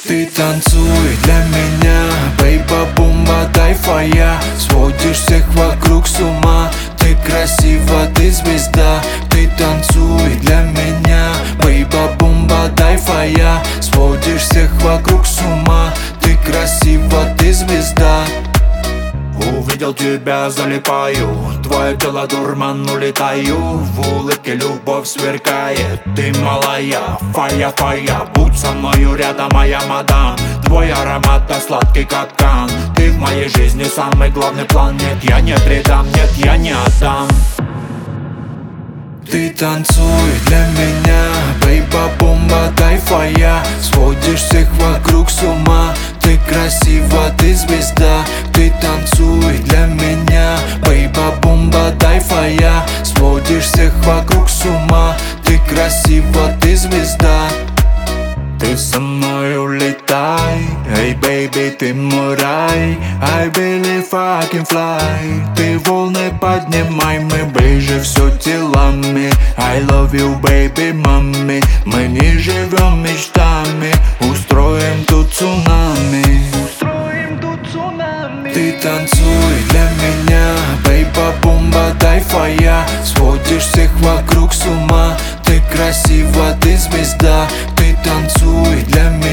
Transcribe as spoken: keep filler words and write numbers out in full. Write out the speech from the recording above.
Ты танцуй для меня, бейба-бумба, тайфая. Сводишь всех вокруг с ума. Ты красива, ты звезда. Ты танцуй для меня, бейба-бумба, тайфая. Сводишь всех вокруг с ума. Ты красива, ты звезда. Увидел тебя, залипаю. Твое тело дурман, улетаю. В улыбке любовь сверкает. Ты малая, фая-фая. Будь со мною рядом, моя мадам. Твой аромат так сладкий, как кан. Ты в моей жизни самый главный план. Нет, я не предам, нет, я не отдам. Ты танцуй для меня, бейба-бомба, тайфая. Сводишь всех вокруг с ума. Ты красива, ты звезда. Ты танцуй для меня, бейба-бомба, тайфая. Сводишь всех вокруг с ума. Ты красива, ты звезда. Ты со мной улетай, эй, бейби, ты мой рай. I believe I can fly. Ты волны поднимай, мы ближе все телами. I love you, baby, мами. Мы не живем мечтами, устроим тут цунами. Устроим тут цунами. Ты танцуй для меня, бейба-бомба, тайфая. Сводишь всех вокруг с ума. Ты красива, ты звезда. Ты танцуй для меня.